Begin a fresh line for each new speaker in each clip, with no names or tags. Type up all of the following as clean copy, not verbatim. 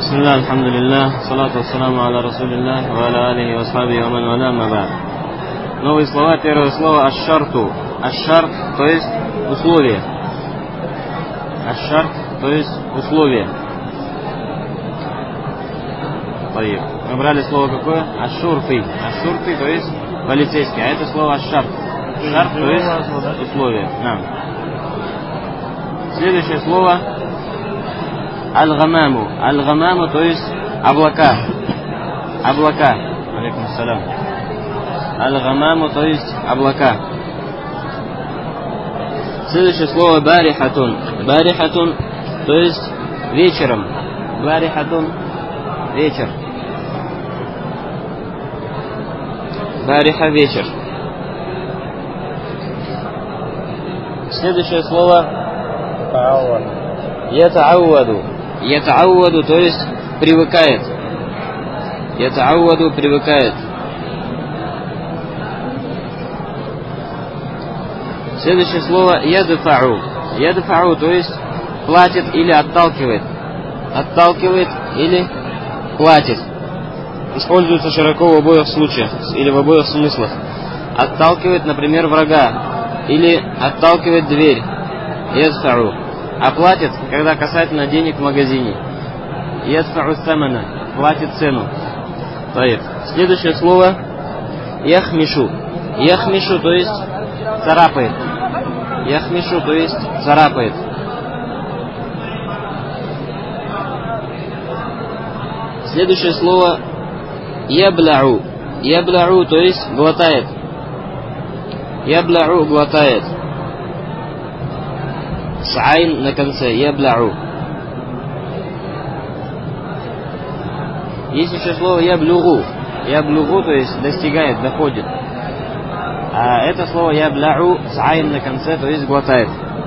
Бисмилlah, алхамдулиллах, салату вассаламу аля расулиллах, ва аля алихи ва асхабихи ва ман валя, ма ба'д. Новые слова. Первое слово аш-шарту. Аш-шарт, то есть условие. Аш-шарт, то есть условие. Мы брали слово какое? Аш-шурты. Аш-шурты, то есть полицейский. А это слово аш-шарт. Шарт, то есть условие. Да. Следующее слово аль-гамаму. Аль-гамаму, то есть облака. Облака. Алейкум ассалям. Аль-гамаму, то есть облака. Следующее слово барихатун. Барихатун, то есть вечером. Барихатун, вечер. Бариха, вечер. Следующее слово ятаауаду. Ятаауаду, то есть привыкает. Ятаауаду, привыкает. Следующее слово ядфау. Ядфау, то есть платит или отталкивает. Отталкивает или платит. Используется широко в обоих случаях или в обоих смыслах. Отталкивает, например, врага. Или отталкивает дверь. Ядфау. А платит, когда касательно денег в магазине. Ядфау самана. Платит цену. Следующее слово яхмишу. Яхмишу, то есть царапает. Яхмишу, то есть царапает. Следующее слово ябляу. Ябляу, то есть глотает. Ябляу, глотает. С айн на конце. Ябляу. Есть еще слово яблюгу. Яблюгу, то есть достигает, доходит. А это слово ябляу с айн на конце, то есть глотает.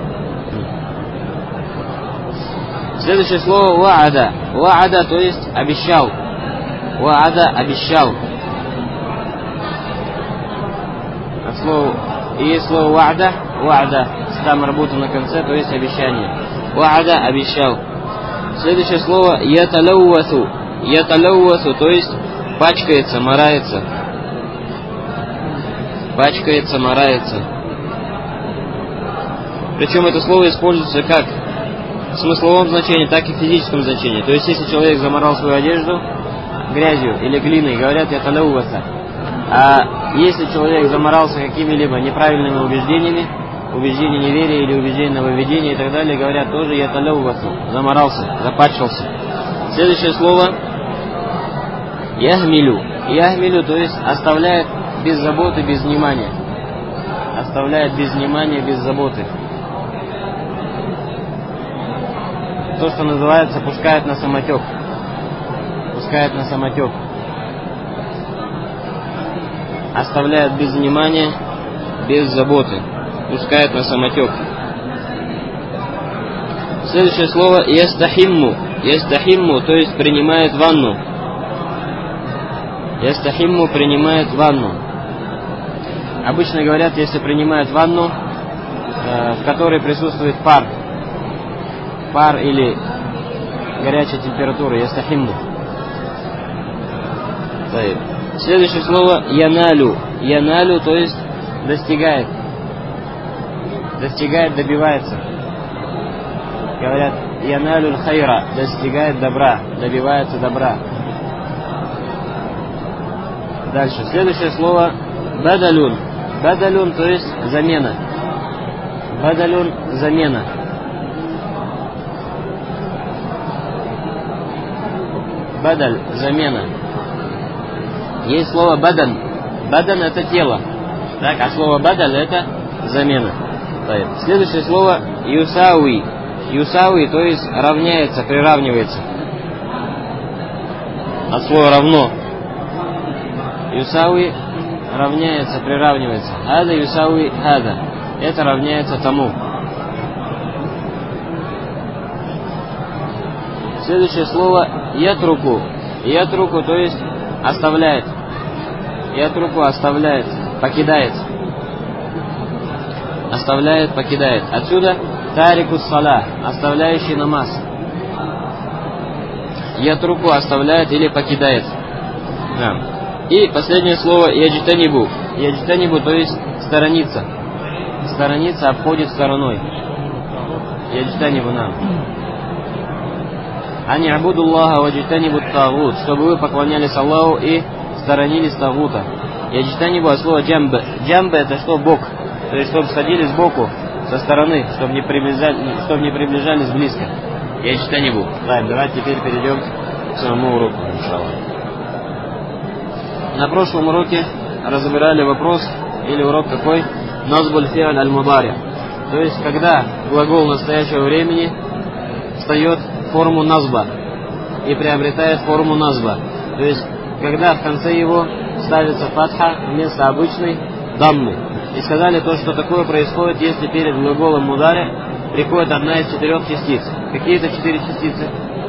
Следующее слово ваада. Ваада, то есть обещал. Ваада, обещал. И есть слово ваада. Ваада с там работа на конце, то есть обещание. Ваада, обещал. Следующее слово яталауасу. Яталауасу, то есть пачкается, марается. Пачкается, марается. Причем это слово используется как в смысловом значении, так и в физическом значении. То есть, если человек заморал свою одежду грязью или глиной, говорят яталауаса. А если человек заморался какими-либо неправильными убеждениями, убеждения неверия или убеждения нововведения и так далее, говорят тоже яталауасу. Заморался, запачкался. Следующее слово яхмилю. Яхмилю, то есть оставляет без заботы, без внимания. Оставляет без внимания, без заботы. То, что называется, пускает на самотек. Пускает на самотек. Оставляет без внимания, без заботы. Пускает на самотек. Следующее слово ястахимму. Ястахимму, то есть принимает ванну. Ястахимму, принимает ванну. Обычно говорят, если принимают ванну, в которой присутствует пар. Пар или горячая температура. Ястахимму. Следующее слово яналю. Яналю, то есть достигает. Достигает, добивается. Говорят яналю хайра. Достигает добра. Добивается добра. Дальше. Следующее слово бадалюн. Бадалюн, то есть замена. Бадалюн, замена. Бадаль, замена. Есть слово бадан. Бадан — это тело. Так, а слово бадаль — это замена. Следующее слово юсауи. Юсауи, то есть равняется, приравнивается. От слова равно. Юсауи равняется, приравнивается. Ада юсауи хада. Это равняется тому. Следующее слово ятруку. Ятруку, то есть оставляет. Ятруку, оставляет, покидает. Оставляет, покидает. Отсюда тарику сала, оставляющий намаз. Ятруку оставляет или покидает. Да. И последнее слово яджтанибу. Яджтанибу, то есть сторониться. Сторониться, обходит стороной. Яджтанибу нам. Ани абудуллаха ваджтанибу тагут, чтобы вы поклонялись Аллаху и сторонились тагута. Яджтанибу от слова джамб. Джамб это что? Бок. То есть чтобы сходили сбоку, со стороны, чтобы не приближались близко. Яджтанибу. Так, давайте теперь перейдем к самому уроку, иншаллах. На прошлом уроке разбирали вопрос, или урок какой? Назбуль фи'аль аль-мудари. То есть, когда глагол настоящего времени встает в форму назба и приобретает форму назба. То есть, когда в конце его ставится фатха вместо обычной даммы. И сказали то, что такое происходит, если перед глаголом мудари приходит одна из 4 частиц. Какие это 4 частицы?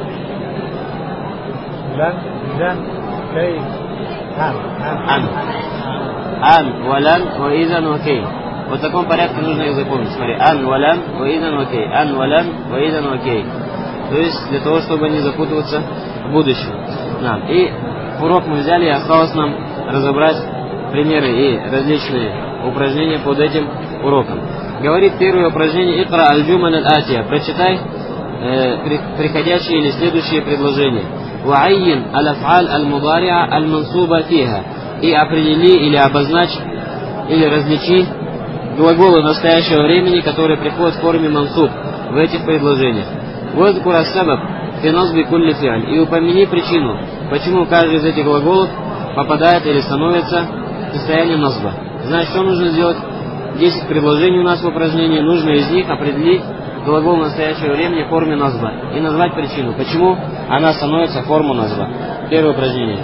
Ан, валян, ваизан, вакей. Вот в таком порядке нужно их запомнить. Смотри, ан, валян, ваизан, вакей. Ан, валян, ваизан, вакей. То есть для того, чтобы не запутываться в будущем. Да. И урок мы взяли, и осталось нам разобрать примеры и различные упражнения под этим уроком. Говорит первое упражнение: икра аль-джумаль аль-атия. Прочитай приходящие или следующие предложения. Ва'айин аль-аф'аль аль-мудари'a аль-мансуба фиха. И определи или обозначь или различи глаголы настоящего времени, которые приходят в форме мансуб в этих предложениях. Вазкур ас-сабаб фи назби кулли фи'аль. И упомяни причину, почему каждый из этих глаголов попадает или становится в состоянии назба. Значит, что нужно сделать? 10 предложений у нас в упражнении. Нужно из них определить глагол настоящего времени в форме назба и назвать причину, почему она становится в форму назба. Первое упражнение.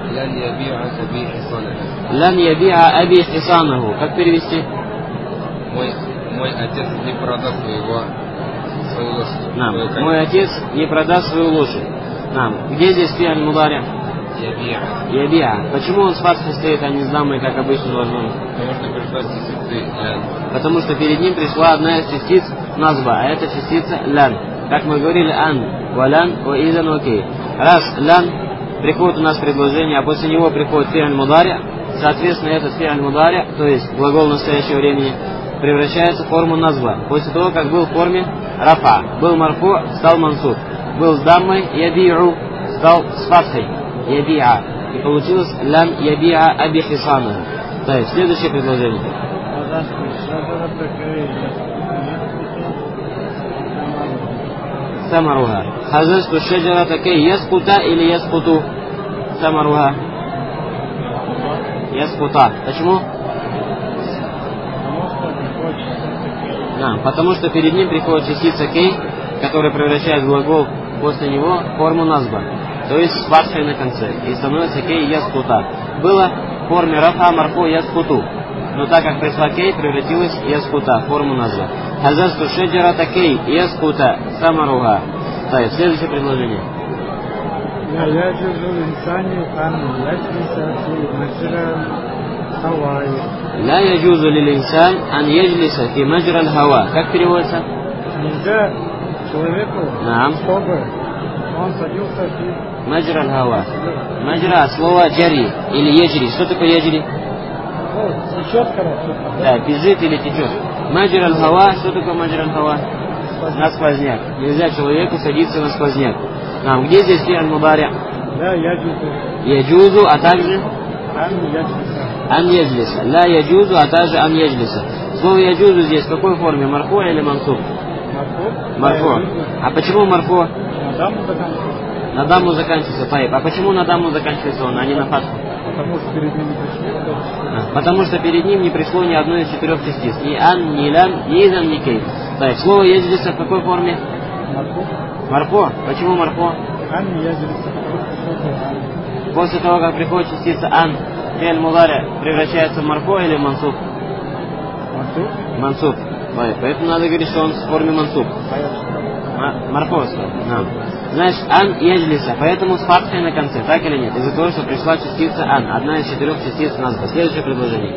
Лян яби'a аби хисанаху. Как перевести?
Мой отец не продаст свою лошадь.
Мой отец не продаст свою лошадь. Где здесь фи'аль мудари? Яби'a. Почему он с фатхой стоит, а не с дамой, как обычно должно быть? Потому что перед ним пришла одна из частиц назба, а это частица лян. Как мы говорили, ан, валян, ваизан, вакей. Раз лян приходит у нас предложение, а после него приходит фи'аль мудари, соответственно, этот фи'аль мудари, то есть глагол настоящего времени, превращается в форму назба. После того, как был в форме рафа, был марфу, стал мансуб, был с даммой яби'у, стал с фатхой яби'a. И получилось лян яби'a аби хисанаху. То есть следующее предложение. Самаруха. Хазасту шаджарата кей яскута или яскуту? Самаруха. Яскута. Почему? Потому что перед ним приходит частица кей, которая превращает глагол после него в форму назба. То есть с фатхой на конце. И становится кей яскута. Было в форме рафа марфу яскуту. Но так как пришла кей, превратилась яскута в форму назва. Хазасту шаджарата кей яскута самаруха. Так, следующее предложение. Ла яджузу лил инсан ан яджлиса фи маджра аль-хава. Как переводится?
Нельзя человеку, чтобы он садился в
маджра аль-хава. Маджра, слово джари или яджри. Что такое яджри?
Течет хорошо.
Да, бежит или течет. Маджра аль-хава. Что такое маджра аль-хава? На сквозняк. Нельзя человеку садиться на сквозняк. Где здесь фи'аль мудари?
Да, яджузу.
Яджузу, а также ан яджлиса. Ла яджузу, а также ан яджлиса. Слово яджузу здесь в какой форме? Марфу или мансуб? Марфу. А почему марфу?
На даму заканчивается.
На даму заканчивается. А почему на даму заканчивается он, а не на фатху?
Потому что перед ним не пришло.
Потому что перед ним не пришло ни одной из 4 частиц. Ни ан, ни лян, ни изан, ни кей. Так, слово яджлиса в какой форме?
Марфу.
Марфу. Почему марфу?
Ан яджлиса.
После того, как приходит частица ан, фи'аль мудари превращается в марфу или мансуб? Мансуб. Поэтому надо говорить, что он в форме мансуб. Марфу. Значит, ан яджлиса, поэтому с фатхой на конце, так или нет? Из-за того, что пришла частица ан, одна из 4 частиц назва. Следующее предложение.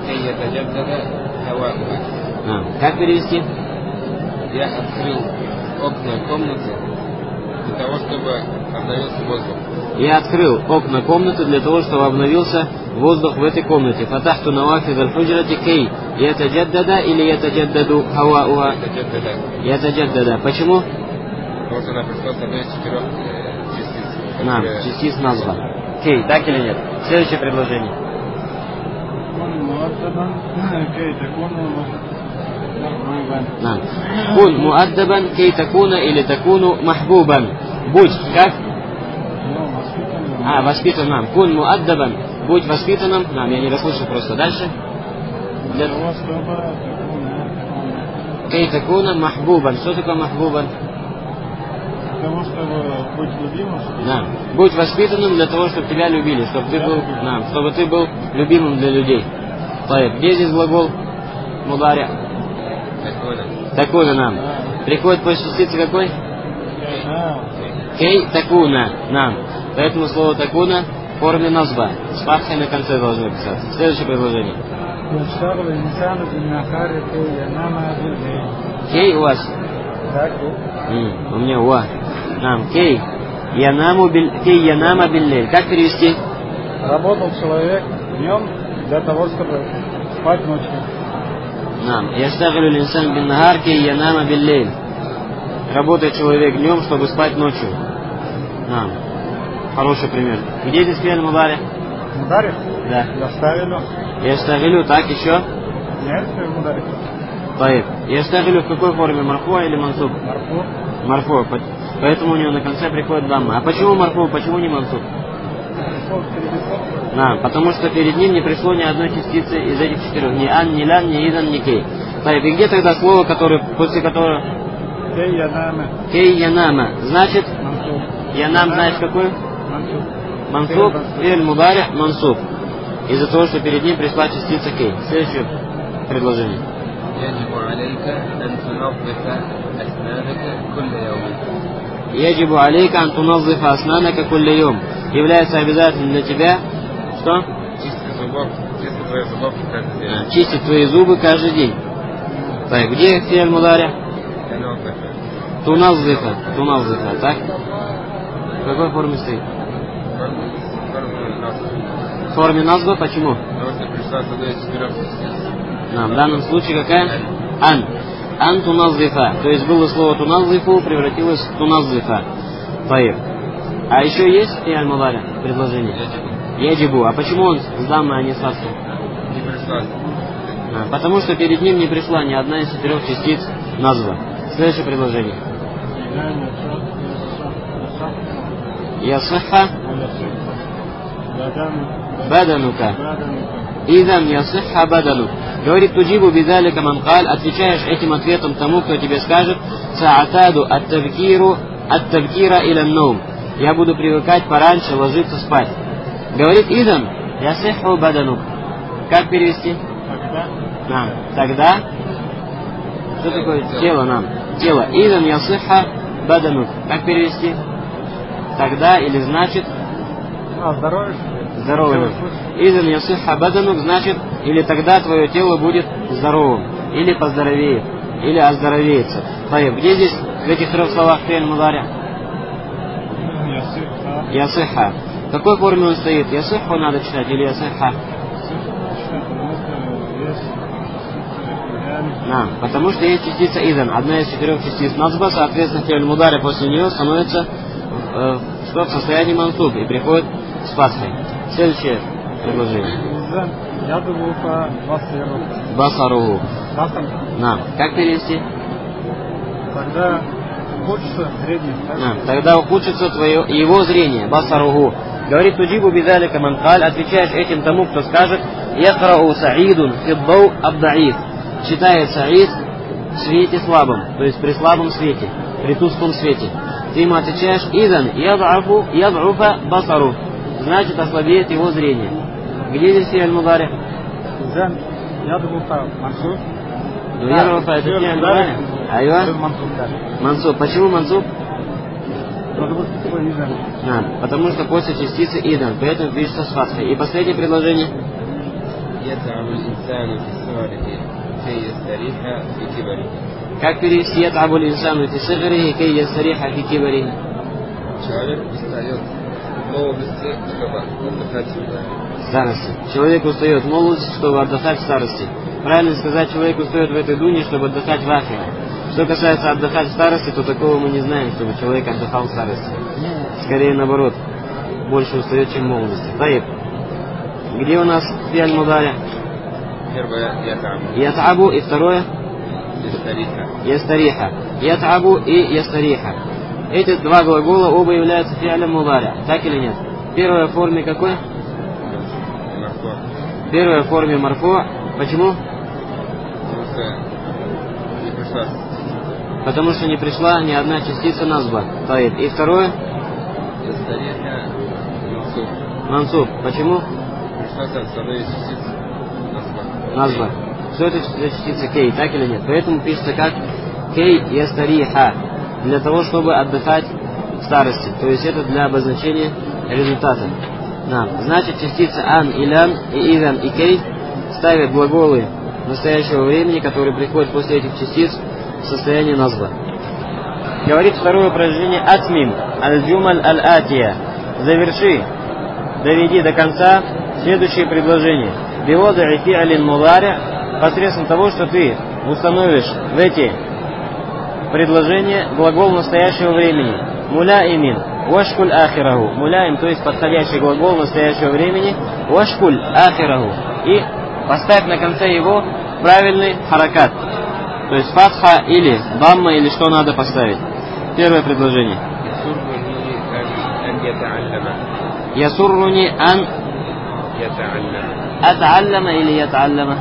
كي يتجدد هواؤها.
Как перевести?
Я открыл
окна комнаты для того, чтобы обновился воздух.
Я открыл окна комнаты для того, чтобы обновился воздух в этой комнате. Фатахту навафид аль-худжрати кей ятаджаддада или ятаджаддаду хавауа. Ятаджаддада. Почему?
Потому что она пришла с одной из 4 частиц.
Нам, частиц назва. Кей, так или нет? Следующее предложение. Нам. Кун муаддабан кей такуна или такуну махбубан. Будь как? Воспитан нам. Кун муаддабан. Будь воспитанным. Нам, я не расслышал просто. Дальше. Для того, чтобы кей такуна махбубан. Что такое махбубан?
Для того, чтобы быть любимым.
Да. Будь воспитанным для того, чтобы тебя любили, чтобы ты был любимым для людей. Где здесь глагол мудари? Такуна нам. Приходит после частицы какой? Кей такуна нам. Поэтому слово такуна в форме назва. С фатхой на конце должно писаться. Следующее предложение. Кей у вас? У меня уа. Нам. Кей янама биллель. Как перевести?
Работал человек днем для того, чтобы спать ночью.
Нам. Яштагилу линсан бин нахар кей янама биллель. Работает человек днем, чтобы спать ночью. Нам. Хороший пример. Где здесь фиаль мудари?
Мудари?
Да.
Яштагилу.
Так, еще?
Нет, мудари.
Яштагилу в какой форме? Марфу или мансуб?
Марфу.
Поэтому у него на конце приходит дамма. А почему марфу? Почему не мансуб? Потому что перед ним не пришло ни одной частицы из этих 4. Ни ан, ни лян, ни идан, ни кей. И где тогда слово, после которого? Кей янама. Значит?
Мансуб.
Янам, знаешь какой? Мансуб. Фи'ль мудари мансуб. Из-за того, что перед ним пришла частица кей. Следующее предложение. Яджибу алейка ан туназзифа аснанака кулля йом. Является обязательным для тебя, что? Чистить твои зубы каждый день. Где фи'ль мудари? Туназзифа, так? В какой форме стоит? В форме назва, почему?
Потому что пришла с одной из 4 частиц.
В данном случае какая? Ан. Ан туназзифа. То есть было слово туназзифу, превратилось в туназзифа. А еще есть фи'ль мудари предложение? Яджибу. А почему он с даммой, а не с фатхой?
Не пришла.
Потому что перед ним не пришла ни одна из 4 частиц назва. Следующее предложение. Ясыха баданука. Идан ясыха баданук. Говорит туджибу бидалика ман каль. Отвечаешь этим ответом тому, кто тебе скажет: саатаду ат-табкира иля ноум. Я буду привыкать пораньше ложиться спать. Говорит идан ясыху баданук. Как перевести? Тогда. Что такое тело нам? Тело. Идан ясыха баданук. Как перевести? Тогда или значит? Здоровым. Идан ясыха баданук значит, или тогда твое тело будет здоровым, или поздоровеет, или оздоровеется. Где здесь в этих 3 словах фи'ль мудари? Ясыха. В какой форме он стоит? Ясыху надо читать или ясыха? Потому что есть частица идан, одна из 4 частиц назба, соответственно, фи'ль мудари после нее становится в состоянии мансуб и приходит с фатхой. Следующее предложение. Басаруху. Как перевести?
Тогда ухудшится зрение.
Тогда ухудшится его зрение. Басаруху. Говорит туджибу бидалика ман каль. Отвечаешь этим тому, кто скажет: якрау саидун фиддау абдаиф. Читает Саид в свете слабом, то есть при слабом свете, при тусклом свете. Ты ему отвечаешь: идан яд'уфа басару. Значит, ослабеет его зрение. Где здесь фи'ль мудари?
Мансуб.
Яд'уфа это фи'ль мудари? Айва? Мансуб. Почему мансуб? Потому что после частицы идан, поэтому пишется с фатхой. И последнее предложение. Как перевести ят'абу линсану фи сигрихи кей ястариха фи кибарихи?
Человек устает в молодости, чтобы отдыхать в
Старости. Человек устает в молодости, чтобы отдыхать в старости. Правильно сказать, человек устает в этой дуне, чтобы отдыхать в ахире. Что касается отдыхать в старости, то такого мы не знаем, чтобы человек отдыхал в старости. Скорее наоборот, больше устает, чем в молодости. Таиб. Где у нас фиаль мудари?
Первое ят'абу.
Ят'абу и второе?
Ястариха.
Ястариха. Ят'абу и ястариха. Эти два глагола оба являются фиалем мудари. Так или нет? Первая в форме какой?
Марфу.
Первая в форме марфу. Почему?
Потому что не пришла.
Потому что не пришла ни одна частица назба. Таиб. И второе?
Ястариха. Мансуб.
Мансуб. Почему?
Пришла со стороны частиц
Назба. Что это за частица кей, так или нет? Поэтому пишется как кей ястариха. Для того, чтобы отдыхать в старости. То есть это для обозначения результата. Значит, частицы ан, илян, и идан, и кей ставят глаголы настоящего времени, которые приходят после этих частиц в состояние назба. Говорит второе упражнение атмим аль-джумаль аль-атия. Заверши, доведи до конца следующее предложение. Биодаи фи'алин мудари, посредством того, что ты установишь в эти предложения глагол настоящего времени. Муляимин, вашкуль ахираху. Муляим, то есть подходящий глагол настоящего времени. Вашкуль ахираху. И поставь на конце его правильный харакат. То есть фатха или дамма, или что надо поставить. Первое предложение. Ясурруни ан атааллама или ятааллама?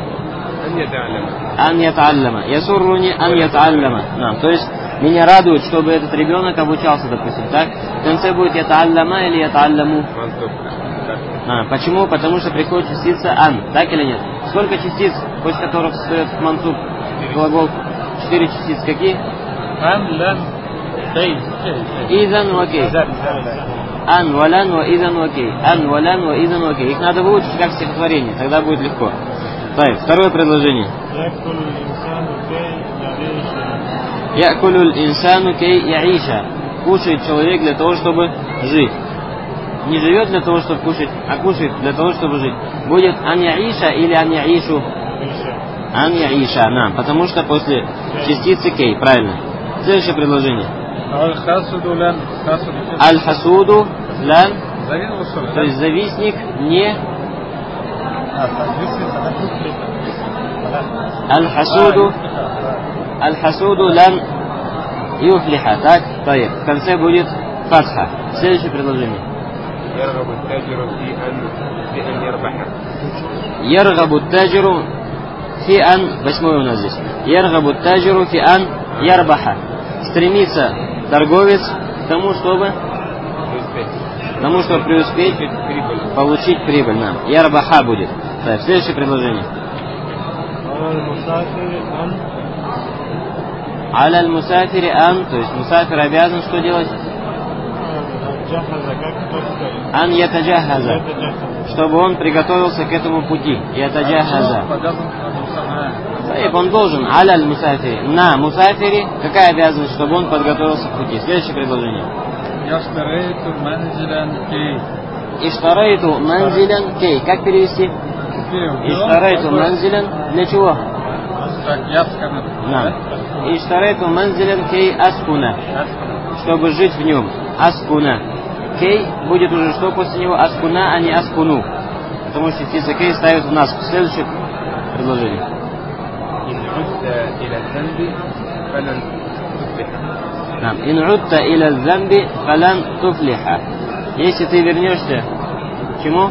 Ан ятааллама. Ясурруни ан ятааллама. То есть меня радует, чтобы этот ребенок обучался, допустим, так? В конце будет ятааллама или ятаалламу? Почему? Потому что приходит частица ан, так или нет? Сколько частиц, после которых состоит мансуб глагол? 4 частицы какие?
Ан, лан, кей.
Изан ва кей. Ан, валан, ва изан, ва кей. Ан, валан, ва изан, ва кей. Их надо выучить как стихотворение, тогда будет легко. Так, второе предложение. Якулюль инсану кей яиша. Кушает человек для того, чтобы жить. Не живет для того, чтобы кушать, а кушает для того, чтобы жить. Будет ан яиша или ан яишу? Ан яиша, потому что после частицы кей, правильно. Следующее предложение. Аль-хасуду лан, то есть завистник не... Аль-хасуду лан юфлиха, так? Таиб. В конце будет фатха. Следующее предложение. Яргабу таджиру фи ан, 8 у нас здесь. Яргабу таджиру фи ан ярбаха. Стремится торговец к тому, чтобы преуспеть, получить прибыль. Ярбаха будет. Так, следующее предложение. Аля аль-мусафири ан, то есть мусафир обязан что делать? Ан ятаджахаза, чтобы он приготовился к этому пути. Ятаджахаза. Он должен. Аля аль-мусафири. На мусафире какая обязанность, чтобы он подготовился к пути? Следующее предложение. Иштарайту манзилян кей. Как перевести? Иштарайту манзилян для чего? Иштарайту манзилян кей аскуна. Чтобы жить в нем. Аскуна. Кей будет уже что после него? Аскуна, а не аскуну. Потому что частица кей ставит в нас. Следующее предложение. Ин удта иля замби фалан туфлиха. Если ты вернешься к чему?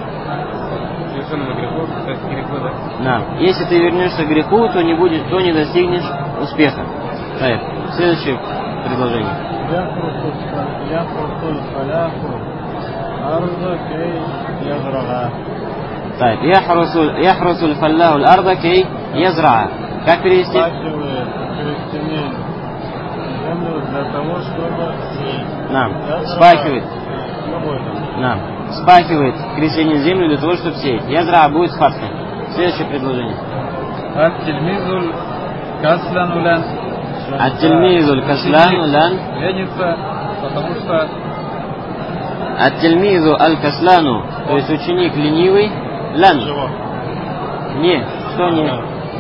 Если ты вернешься к греху, то не достигнешь успеха. Так, следующее предложение. Так, яхрусуль фаллаху аль-арда кей язраа. Как перевести?
Для того, чтобы
спахивает. Спахивает крещение землю для того, чтобы сеять. Язра будет с фатхой. Следующее предложение. Ат-тильмизу аль-каслану лан.
Ленится, потому что
Ат-тильмизу аль-каслану, то есть ученик ленивый, лан. Не, что не?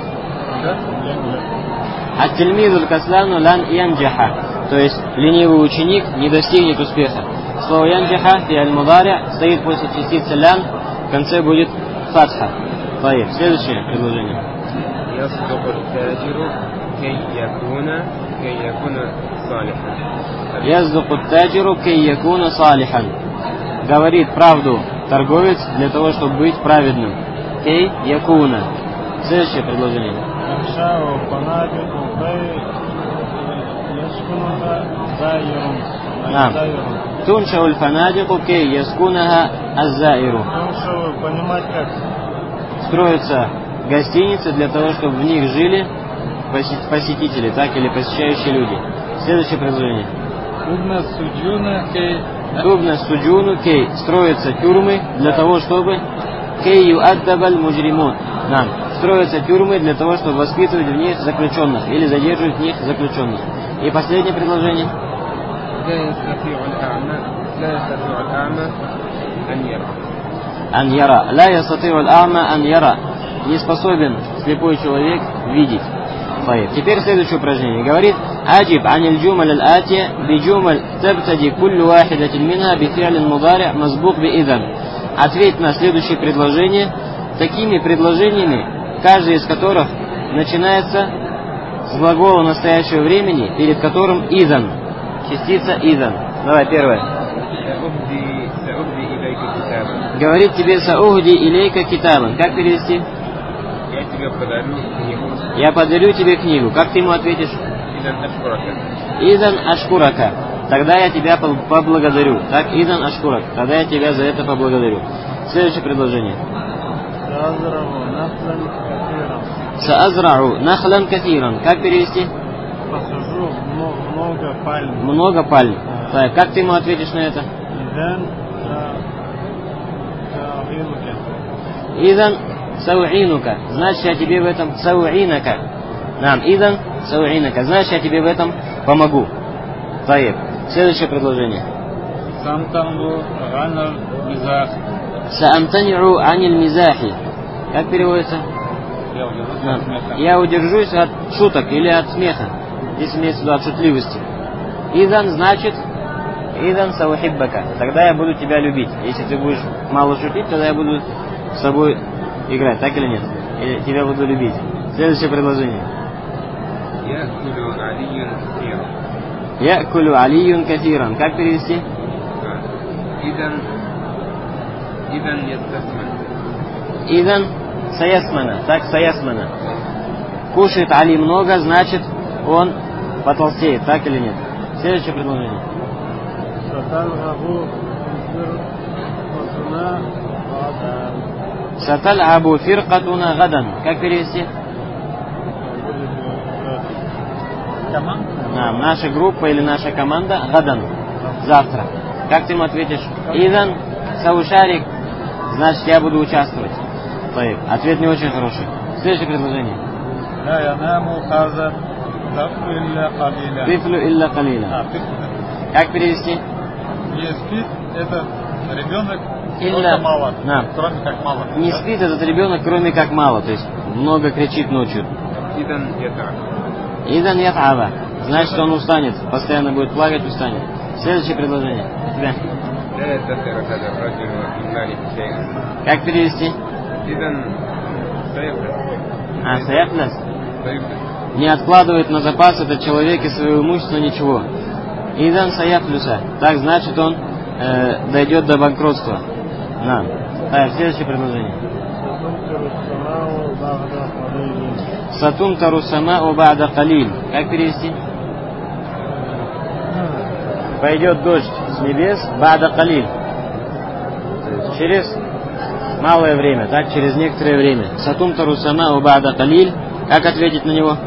Ат-тильмизу аль-каслану лан янджаха, то есть ленивый ученик не достигнет успеха. Слово янджаха фи аль-мудари стоит после частицы лян, в конце будет фатха. Следующее предложение.
يصدق التاجر كي يكون صالحا.
يصدق التاجر كي يكون صالحا. Говорит правду торговец для того, чтобы быть праведным. Кей якуна. Следующее предложение. Туншау аль-фанадику кей яскунаха аззаиру.
Понимать как?
Строятся гостиницы для того, чтобы в них жили посетители, так или посещающие люди. Следующее предложение. Тубна суджуну кей. Строятся тюрьмы для того, чтобы кей юаддабаль муджримун. Строятся тюрьмы для того, чтобы воспитывать в них заключенных или задерживать в них заключенных. И последнее предложение. Ан яра. Ла ястати'у аль-а'ма ан яра. Не способен слепой человек видеть. Теперь следующее упражнение. Говорит: Аджиб аниль джумаль аль-атия би джумаль табтади куллю вахидатин минха би фи'лин мудари' мазбук би идан. Ответь на следующее предложение такими предложениями, каждый из которых начинается с глагола настоящего времени, перед которым идан. Частица идан. Давай, первое. Говорит тебе саугди илейка китабан. Как перевести?
Я тебе подарю книгу.
Я подарю тебе книгу. Как ты ему ответишь? Идан ашкурака. Тогда я тебя поблагодарю. Так, идан ашкурак. Тогда я тебя за это поблагодарю. Следующее предложение. Саазрау нахлан катиран. Как перевести?
Посажу много пальм.
Много пальм. Так, как ты ему ответишь на это? Идан сауинука. Значит, я тебе в этом сауинака. Идан сауинака. Значит, я тебе в этом помогу. Так, следующее предложение. Саамтани'у аниль мизахи. Как переводится? Я удержусь от шуток или от смеха. Здесь имеется в виду от шутливости. Идан значит идан саухиббака. Тогда я буду тебя любить. Если ты будешь мало шутить, тогда я буду с собой играть. Так или нет? Или тебя буду любить. Следующее предложение. Якулю алиюн катиран. Как перевести? Идан саясмана. Так, саясмана. Кушает Али много, значит он потолстеет. Так или нет? Следующее предложение. Саталь'абу фиркатуна гадан. Как перевести? Наша группа или наша команда гадан. Завтра. Как ты ему ответишь? Идан саушарик. Значит, я буду участвовать. Ответ не очень хороший. Следующее предложение. Тифлю илля калила. Как перевести?
Не спит этот ребенок
Илля
мало. Кроме как мало.
Не спит этот ребенок, кроме как мало. То есть много кричит ночью. Идан ят'аба. Значит, он устанет. Постоянно будет плакать, устанет. Следующее предложение. Тебя. Как перевести? Саяфлас. Не откладывает на запас этот человек из своего имущества ничего. Идан саяфлюса. Так значит, он дойдет до банкротства. Следующее предложение. Сатумтару сама'у ба'да калиль. Как перевести? Пойдет дождь с небес ба'да калиль. Через малое время, так, через некоторое время. Сатумтару сама'у ба'да калиль. Как ответить на него?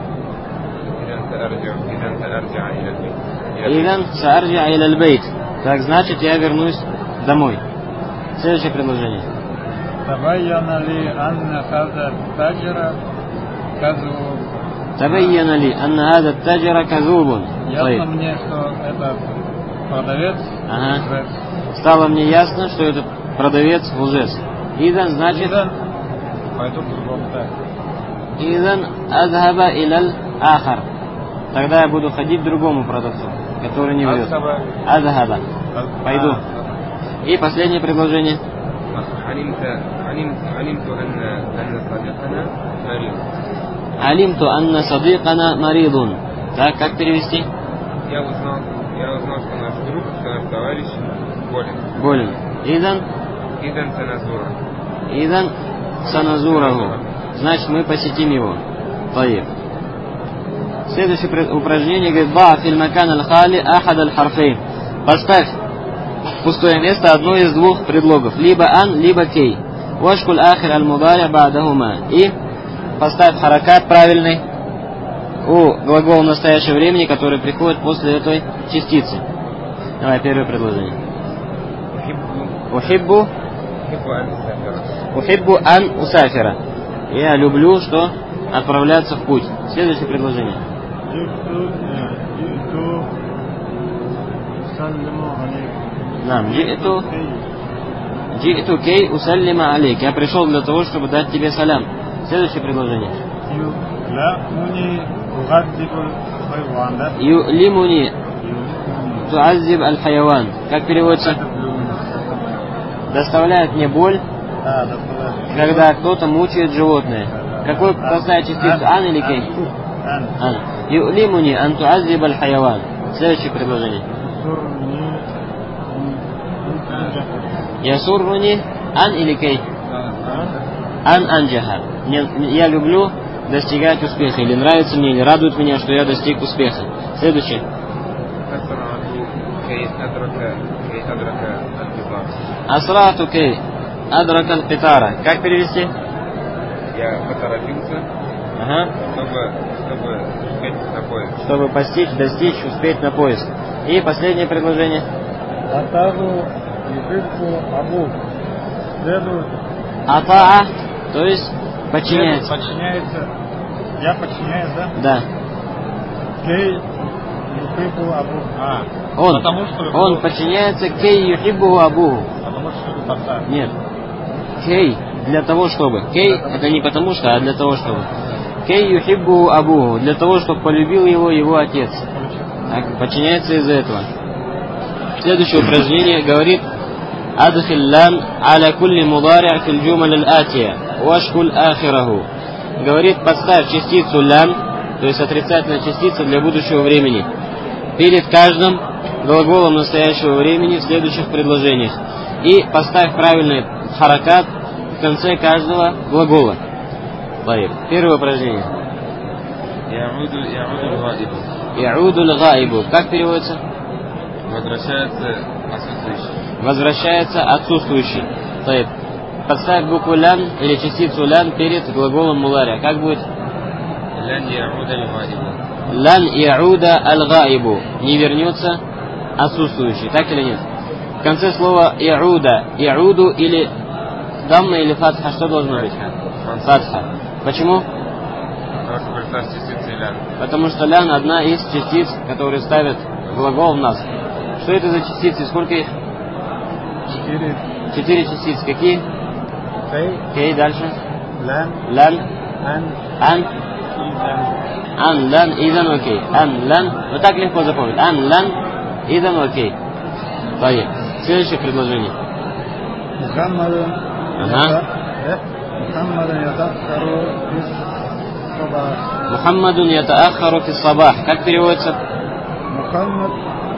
Идан саарджа иляль бейт. Так значит, я вернусь домой. Следующее предложение.
Табайяна ли анна хаза таджира казу
Табайяна ли, анна хаза таджара казубун.
Ясно мне, что это продавец,
Ага.
лжец.
Стало мне ясно, что этот продавец лжец. Идан значит,
Идан, пойду к другому, так.
идан адхаба илаль ахар. Тогда я буду ходить к другому продавцу, который не врет. Адхаба. Пойду. И последнее предложение. Алимту анна садикана маридун. Так, как перевести?
Я узнал, что наш друг, что наш товарищ болен.
Болен. Идан
Саназура.
Идан саназураху. Значит, мы посетим его. Таиб. Следующее упражнение говорит: ба филь макан аль-хали ахад аль-харфейн. Поставь в пустое место одно из двух предлогов. Либо ан, либо кей. Вашкуль ахир аль-мудари ба'дахума. И поставь харакат правильный у глагола настоящего времени, который приходит после этой частицы. Давай, первое предложение. Ухиббу ан усафира. Я люблю, что отправляться в путь. Следующее предложение. Нам джи'ту кей усаллима алейк. Я пришел для того, чтобы дать тебе салям. Следующее предложение. Юлимуни туаззиб аль-хайван. Как переводится? Доставляет мне боль, когда кто-то мучает животное. Какой поставить частицу? Ан или кей? Ан. Юлимуни ан туаззиб аль-хайван. Следующее предложение. Ясурруни ан или кей? Ан анджаха. Я люблю достигать успеха. Или нравится мне, или радует меня, что я достиг успеха. Следующее. Асрату кей адрака аль-питара. Как перевести?
Я поторопился, чтобы успеть на поезд.
Чтобы постичь, достичь, успеть на поезд. И последнее предложение. Атаа, то есть подчиняется.
Подчиняется. Я подчиняюсь, да?
Да.
Кей юхиббу абу.
Он подчиняется кей юхиббу абуху.
Потому что любит отца.
Нет. Кей для того чтобы. Кей это не потому что, а для того чтобы. Кей юхиббу абуху. Для того, чтобы полюбил его отец. Так, подчиняется из-за этого. Следующее упражнение говорит: адхил лам аля кулли мудари' фил джумаль аль-атия вашкуль ахираху. Говорит, подставь частицу лам, то есть отрицательная частица для будущего времени, перед каждым глаголом настоящего времени в следующих предложениях. И поставь правильный харакат в конце каждого глагола. Первое упражнение. Я'уду аль-гаибу. Как переводится? Возвращается отсутствующий. Подставь букву лян или частицу лян перед глаголом муларя. Как будет? Лан я'уда аль-гаибу. Не вернется отсутствующий. Так или нет? В конце слова я'уда. Я'уду или дамма или фатха. Что должно быть? Фатха. Почему? Потому что лян одна из частиц, которые ставят глагол в нас. Что это за частицы? Сколько их? 4 частицы. Какие? Кей, дальше. Лан. Ан, лан, идан, окей. Ан, лан. Вот так легко запомнить. Ан, лан, идан, окей. Следующее предложение. Мухаммадун ятаахару фи сабах. Как переводится?
Мухаммад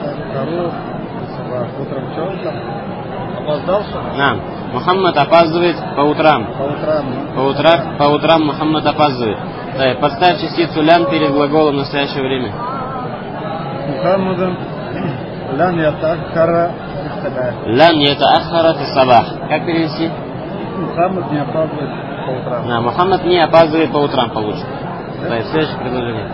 утром что? Опоздал, что ли?
Да. Мухаммад опаздывает по утрам. По утрам Мухаммад опаздывает. Да, подставь частицу лян перед глаголом настоящего времени.
Мухаммадун лян ятаахара фи сабах.
Лян ятаахара фи сабах. Как перевести?
Мухаммад не опаздывает по утрам.
Да, Мухаммад не опаздывает по утрам, получше. Да, следующее предложение.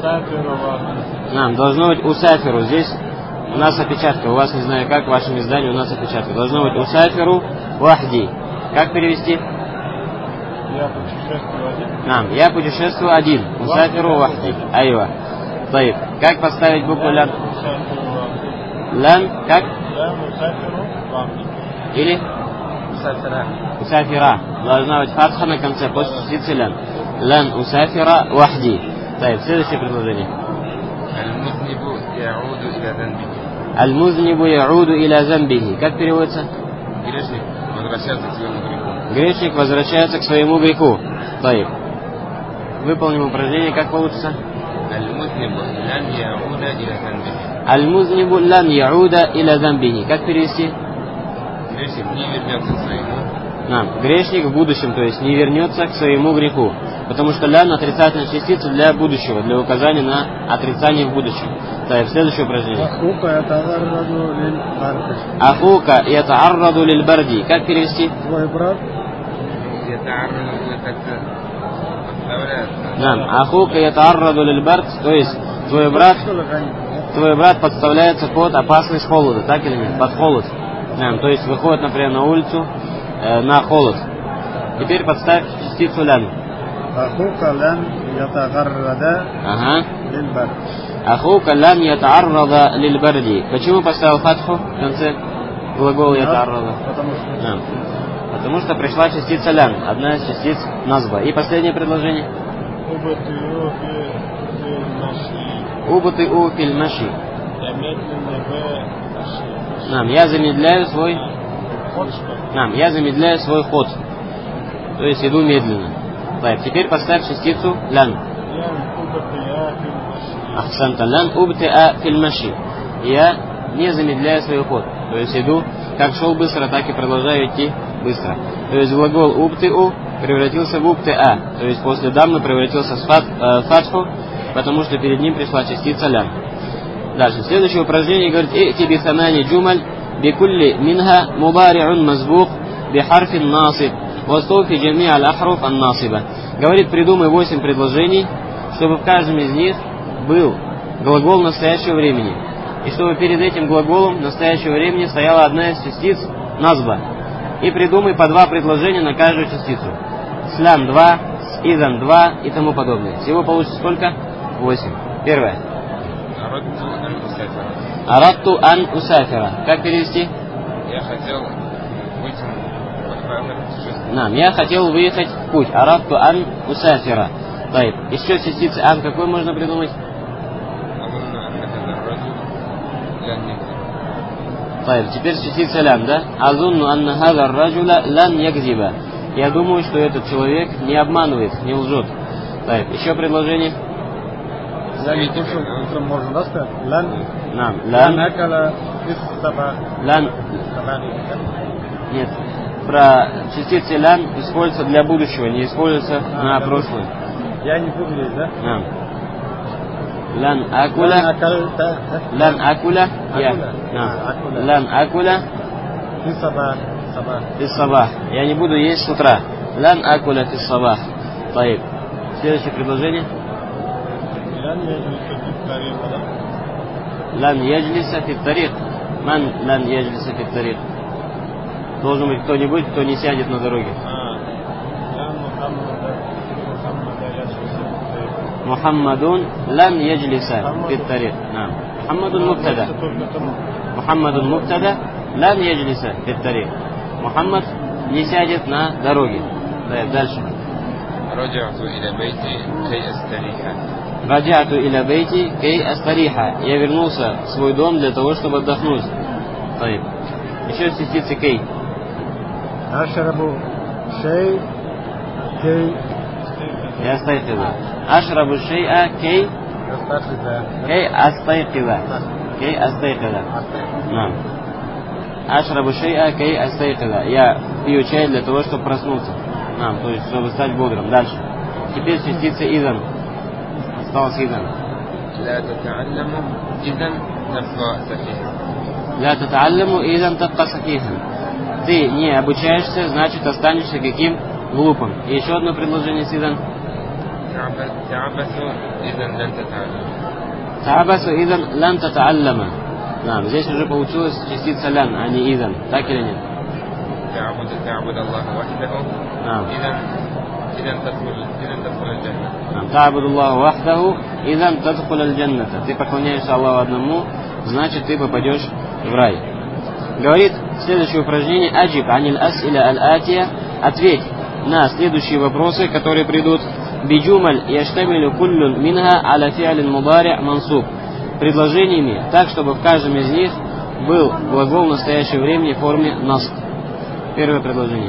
Должно быть усафиру. Здесь у нас опечатка. У вас, не знаю как, в вашем издании у нас опечатка. Должно быть усафиру вахди. Как перевести?
Я путешествую один.
Нам, я путешествую один. Мусафиру вахди. Айва. Таиб. Как поставить букву лян? Лян, как?
Я мусафиру вахди.
Или?
Мусафира.
Усафира. Должна быть фатха на конце после частицы лян. Лян усафира вахди. Таиб. Следующее предложение.
Аль-музнибу яуду иля занбихи.
Аль-музнибу яуду иля замбихи. Как переводится?
Грешник возвращается к своему греху.
Грешник возвращается к своему греху. Таиб. Выполним упражнение, как получится?
Аль-музнибу лян яуда иля занбихи.
Аль-музнибу лян яуда иля замбихи. Как перевести?
Грешник не вернется к своему.
Грешник в будущем, то есть не вернется к своему греху. Потому что лян отрицательная частица для будущего, для указания на отрицание в будущем. Так, следующее упражнение. Ахука ятаарраду лиль барди. Как перевести?
Твой брат.
Ахука ятаарраду лиль бард, то есть твой брат подставляется под опасность холода, так или нет? Под холод. То есть выходит, например, на улицу на холод. Теперь подставь частицу лян.
Ахука лян ятааррада лиль бард.
Ахука лян ятааррада лиль барди. Почему поставил фатху в конце глагола ятааррада? Потому что пришла частица лян, одна из частиц назба. И последнее предложение. Убатыу фил маши. Я замедляю свой ход. То есть иду медленно. Так, теперь поставь частицу лян. Ахсанта лян убтиа фил маши. Я не замедляю свой ход. То есть иду, как шел быстро, так и продолжаю идти быстро. То есть глагол убтиу превратился в убтиа. То есть после дамы превратился в фатху, потому что перед ним пришла частица лян. Дальше. Следующее упражнение говорит: «Эти бисанани джумаль бикулли минха мубари'ун мазбук бихарфин насиб вастуфи джами аль-ахруф ан-насиба». Говорит, придумай 8 предложений, чтобы в каждом из них был глагол настоящего времени. И чтобы перед этим глаголом настоящего времени стояла одна из частиц назба. И придумай по 2 предложения на каждую частицу. С лян 2, с идан 2 и тому подобное. Всего получится сколько? 8. Первое. Аратту ан усафира. Как перевести?
Я хотел выйти
я хотел выехать в путь. Аратту ан усафира. Таиб. Еще частицы ан какой можно придумать? Таиб. Теперь частица лян, да? Азунну анна хазар раджула лан ягзиба. Я думаю, что этот человек не обманывает, не лжет. Таиб. Еще предложение?
Я не кушал, утром можно достать. Лян.
Лян. Нет. Про частицы лян используется для будущего, не используется на прошлое.
Я не буду есть, да?
Лян акуля. Лян акуля. Лян акуля. Фис сабах. Я не буду есть с утра. Лян акуля фис сабах. Таиб. Следующее предложение. Лан яджлиса фит тарик. Ман лан яджлиса фит тарик. Должен быть кто-нибудь, кто не сядет на дороге. Мухаммадун лан яджлиса фит тарик. Мухаммадун мубтада. Мухаммадун мубтада лан яджлиса фит тарик. Мухаммад не сядет на дороге. Дальше.
Раджату иля бейти кей астариха.
Раджату иля бейти кей астариха. Я вернулся в свой дом для того, чтобы отдохнуть. Таиб. Еще частицы кей.
Ашрабу шей кей.
Я астайкида. Ашрабу шейа кей. Кей астайкида. Кей астайкида. Ашрабу шейа кей астайкида. Я пью чай для того, чтобы проснуться. То есть, чтобы стать бодрым. Дальше. Теперь частица идан. Осталось идан.
لا تتعلم إذا تبقى سفيها.
لا تتعلم إذا تبقى سفيها. Ты не обучаешься, значит останешься каким? Глупым. И еще одно предложение с идан.
تعبث إذا لن تتعلم.
تعبث إذا لن تتعلم. Здесь уже получилась частица лян, а не идан. Так или нет?
تعبد الله وحده إذا إذا تدخل الجنة.
Та'буду Аллаха вахдаху, идан тадхуль аль-джанната. Ты поклоняешься Аллаху одному, значит ты попадешь в рай. Говорит следующее упражнение: аджиб аниль ас'иля аль-атия. Ответь на следующие вопросы, которые придут. Биджумаль яштамилю куллюн минха аля фи'алин мудари' мансуб. Предложениями, так, чтобы в каждом из них был глагол в настоящем времени в форме насб. Первое предложение.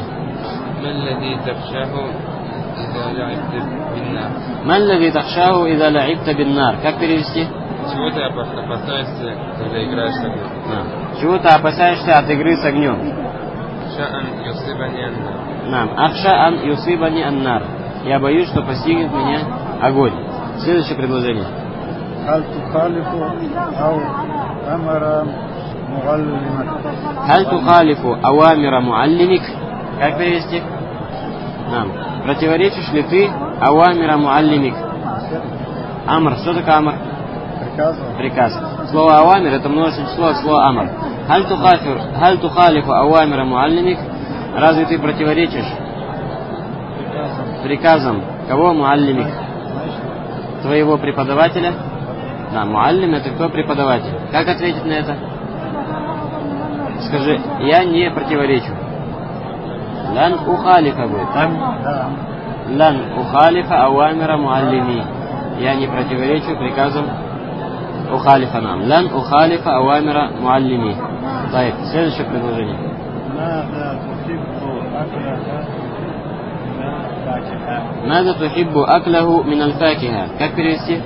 Ман лади тахшаху иза ла'ибта бин-нар. Как перевести?
Чего ты опасаешься, когда играешь с огнем?
Чего ты опасаешься от игры с огнем? Ахша ан юсибани аннар. Я боюсь, что постигнет меня огонь. Следующее предложение. Халь тухалифу ауамира муаллимик. Как перевести? Противоречишь ли ты ауамира муаллимик? Амр. Что такое амр? Приказ. Слово ауамир — это множественное число от слова амр. Халь тухалифу ауамира муаллимик. Разве ты противоречишь приказам кого? Муаллимик. Твоего преподавателя? Да, муаллим — это кто? Преподаватель. Как ответить на это? Скажи: я не противоречу. Лан ухалифа будет. Лан ухалифа ауамира муаллими. Я не противоречу приказам ухалифа нам. Лан ухалифа ауамира муаллими. Так, следующее предложение. Маза тухиббу аклаху мин аль-факиха. Как перевести?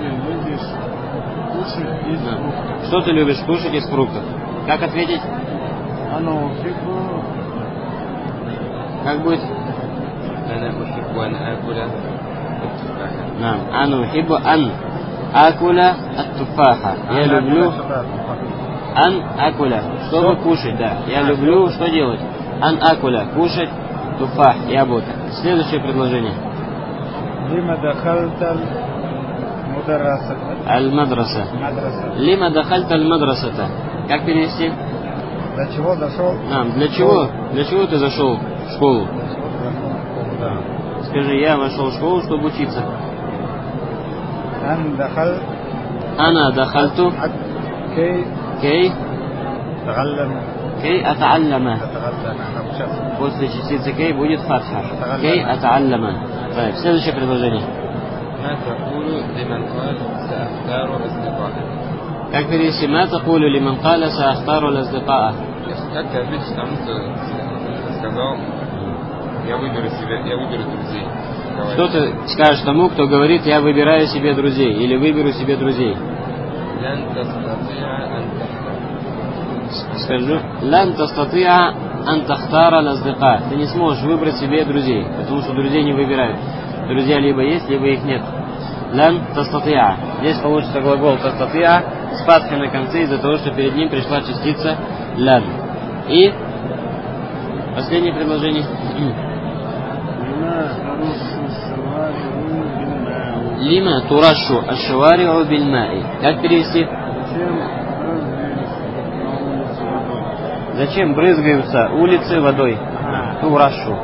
Что ты любишь кушать из фруктов? Как ответить? Как будет? Ану ухиббу ан акуля ат-туфаха. Я люблю ан акуля, чтобы кушать, да. Я люблю что делать? Ан акуля, кушать туфах, яблоко. Следующее предложение. Лима дахальта аль-мадраса. Лима дахальта аль-мадрасата. Как перевести?
Для чего зашел?
Для чего? Для чего ты зашел в школу? Скажи: я вошел в школу, чтобы учиться. Ана дахальту кей атааллама. После частицы кей будет фатха. Кей атааллама. Следующее предложение. Как перевести? Ма такулю лиман каля саахтару лаздикаа.
Как ты ответишь тому, кто сказал: я выберу друзей?
Что ты скажешь тому, кто говорит: я выбираю себе друзей, или выберу себе друзей? Скажу: лан тастатиа ан тахтара лаздика. Ты не сможешь выбрать себе друзей, потому что друзей не выбирают. Друзья либо есть, либо их нет. Лан тастатиа. Здесь получится глагол тастатиа с фатхой на конце из-за того, что перед ним пришла частица лан. И последнее предложение. Лима турашу аш-шавари'у биль-ма'i. Как перевести? Зачем брызгаются улицы водой? Турашу.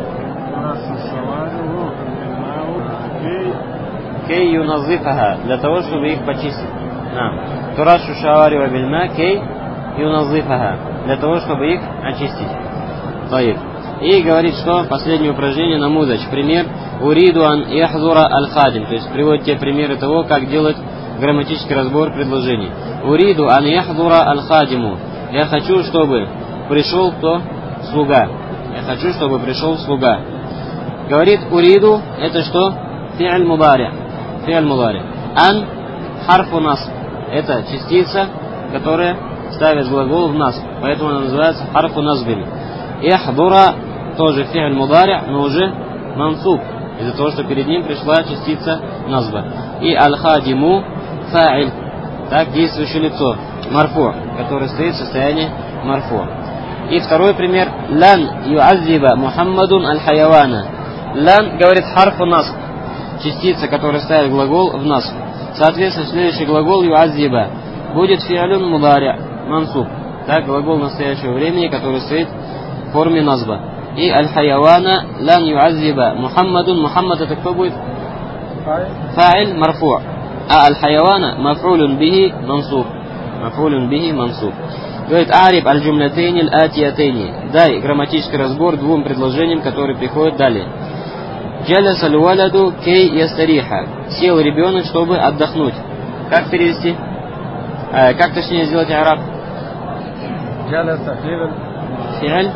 Кей юназифаха. Для того, чтобы их почистить. Турашу шавари'у биль-ма кей юназифаха. Для того, чтобы их очистить. Таиб. И говорит, что последнее упражнение на мудач. Пример. Уриду ан яхзура аль-хадим. То есть приводит те примеры того, как делать грамматический разбор предложений. Уриду ан яхзура аль-хадиму. Я хочу, чтобы пришел кто? Слуга. Я хочу, чтобы пришел слуга. Говорит, уриду — это что? Фи'аль мудари. Фи'аль мудари. Ан харфу насб. Это частица, которая ставит глагол в насб. Поэтому она называется харфу насбин. Яхдура тоже фи'аль мудари, но уже мансуб, из-за того, что перед ним пришла частица назба. И аль-хадиму фа'иль. Так, действующее лицо. Марфу, который стоит в состоянии марфу. И второй пример. Лан юаззиба Мухаммадун аль-хайавана. Лан говорит харфу насб. Частица, которая ставит глагол в насб. Соответственно, следующий глагол юаззиба будет фи'алюн мудари, мансуб. Так, глагол настоящего времени, который стоит в форме назба. И аль-хайавана лан юаззиба Мухаммадун. Мухаммад это кто будет? Фа'иль марфу'. А аль-хайавана маф'улун бихи мансуб. Маф'улун бихи мансуб. Говорит, ариб аль-джумлятейни аль-атиятейни. Дай грамматический разбор двум предложениям, которые приходят далее. Джалас аль-валаду кей ястариха. Сел ребенок, чтобы отдохнуть. Как перевести? Как точнее сделать араб?
Джаласа
фи'ль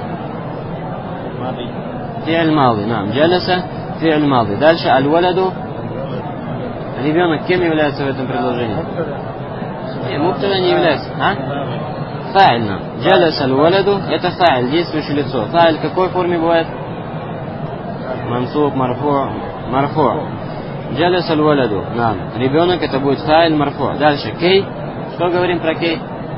фи'ль мади. Нам. Джаласа фи'ль мади. Дальше аль-валаду. Ребенок кем является в этом предложении? Мубтада не является. Фа'иль. Джалас аль-валаду. Это фа'иль, действующее лицо. Фа'иль в какой форме бывает? Мансуб, марфу'. Джалас аль-валаду. Нам. Ребенок это будет фа'иль марфу'. Дальше кей. Что говорим про кей?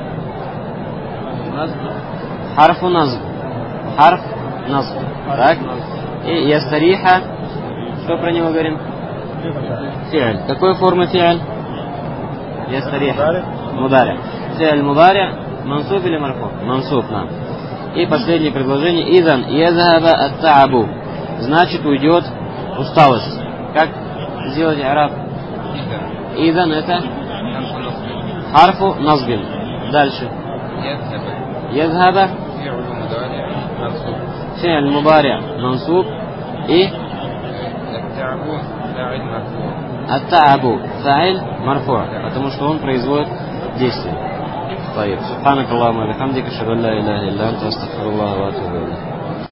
Харфу назб. Харф назб. Так? И ястариха. Что про него говорим? Фи'ль. Какой формы фи'ль? Ястариха. Мудари. Фи'ль мудари. Мансуб или марфу? Мансуб, нам. И последнее предложение. Идан язаба ат-та'абу. Значит, уйдет усталость. Как сделать араб? Идан это харфу назбин. Дальше. Язаба фи'ль мудари мансуб. И ат-та'абу фа'иль марфу', потому что он производит действие. طيب سبحانك اللهم وبحمدك اشهد ان لا اله الا انت استغفر الله واتوب اليه.